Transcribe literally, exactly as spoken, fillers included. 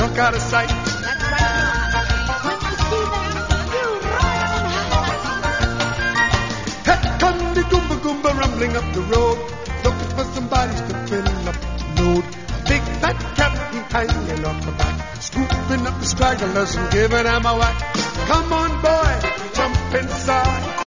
skunk out of sight. That's right. When you see them, you run and hide. Here come the Goomba Goomba rumbling up the road, looking for somebody to fill up the load. A big fat captain hanging off the back, scooping up the stragglers and giving them a whack.